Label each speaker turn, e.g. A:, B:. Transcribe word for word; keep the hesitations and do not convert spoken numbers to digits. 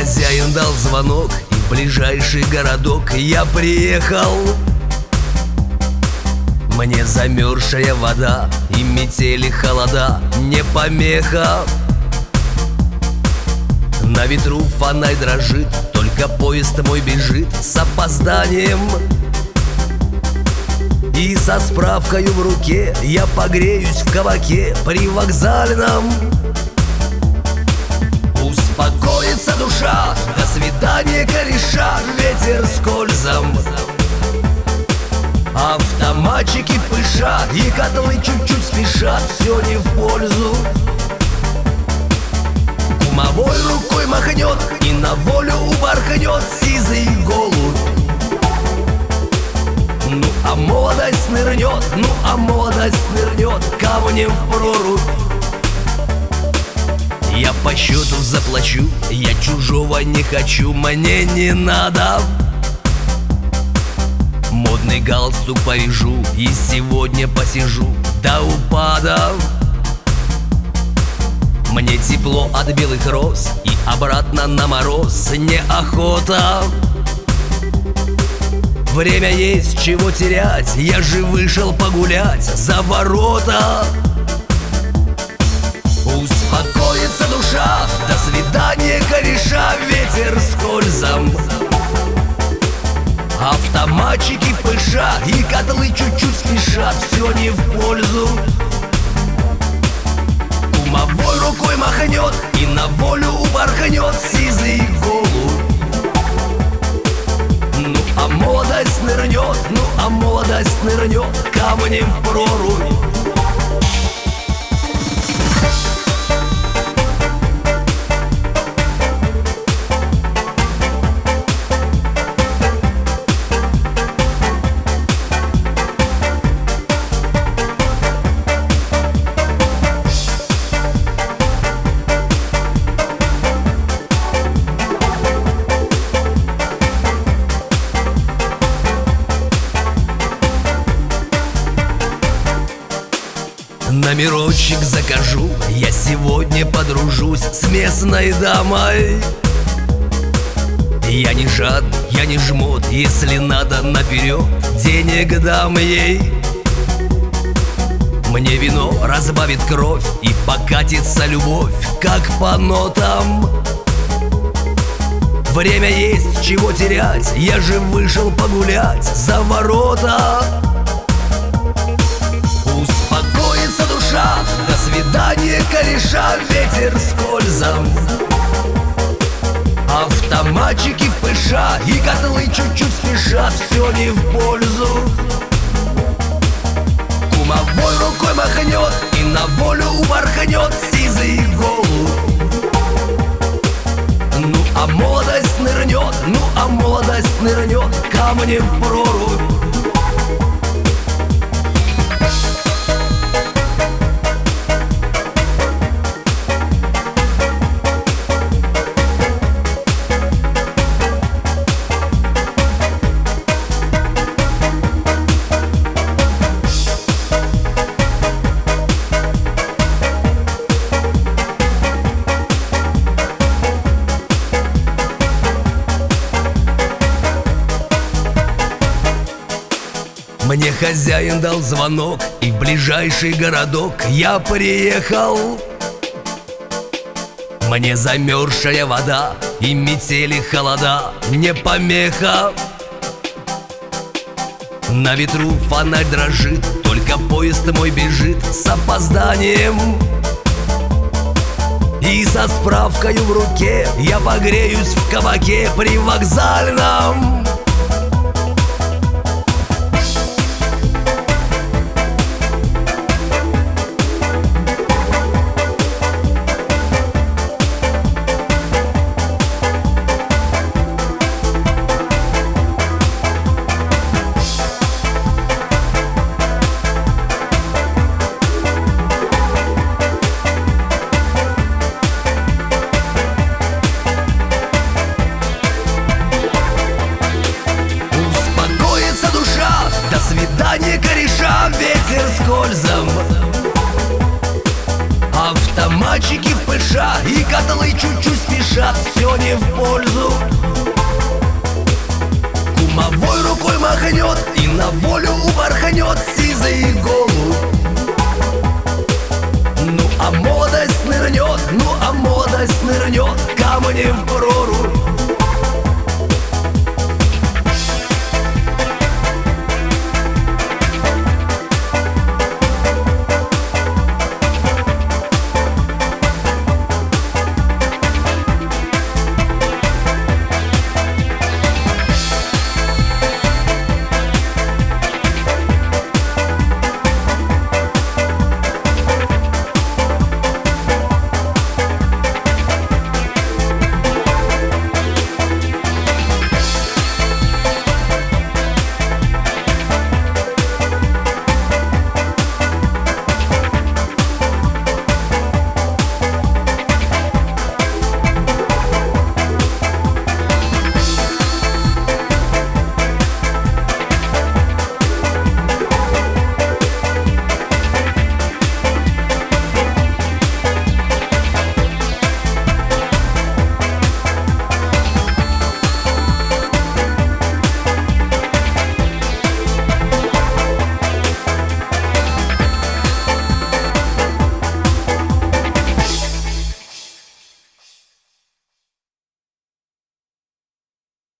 A: хозяин дал звонок, и в ближайший городок я приехал. Мне замерзшая вода и метели холода не помеха. На ветру фонарь дрожит, только поезд мой бежит с опозданием. И со справкою в руке я погреюсь в кабаке привокзальном. Успокоится душа, до свидания, кореша, ветер скользом. Автоматчики пышат, и котлы чуть-чуть спешат, все не в пользу. Кумовой рукой махнет и на волю упорхнет сизый голубь. Ну а молодость нырнет, ну а молодость нырнет камнем в прорубь. Я по счету заплачу, я чужого не хочу, мне не надо. Модный галстук повяжу и сегодня посижу до упада. Мне тепло от белых роз и обратно на мороз неохота. Время есть, чего терять, я же вышел погулять за ворота. Успокоится душа, до свидания, кореша, ветер скользом. Автоматчики пышат, и котлы чуть-чуть спешат, все не в пользу. Кумовой рукой махнет и на волю упорхнет сизый голубь. Ну а молодость нырнет, ну а молодость нырнет камнем в прорубь. Номерочек закажу, я сегодня подружусь с местной дамой. Я не жадный, я не жмот, если надо наперед, денег дам ей. Мне вино разбавит кровь и покатится любовь, как по нотам. Время есть, чего терять, я же вышел погулять за ворота. Успокоится душа, до свидания, кореша, ветер скользом. Автоматчики пышат, и котлы чуть-чуть спешат, все не в пользу. Кумовой рукой махнет и на волю упорхнет сизый голубь. Ну а молодость нырнет, ну а молодость нырнет камнем в прорубь. Мне хозяин дал звонок, и в ближайший городок я приехал. Мне замерзшая вода и метели холода не помеха. На ветру фонарь дрожит, только поезд мой бежит с опозданием. И со справкою в руке я погреюсь в кабаке привокзальном. Кореша, ветер скользом. Автоматчики пышат, и каталы чуть-чуть спешат, все не в пользу. Кумовой рукой махнет и на волю упорхнет сизый голубь. Ну а молодость нырнет, ну а молодость нырнет камнем в прорубь.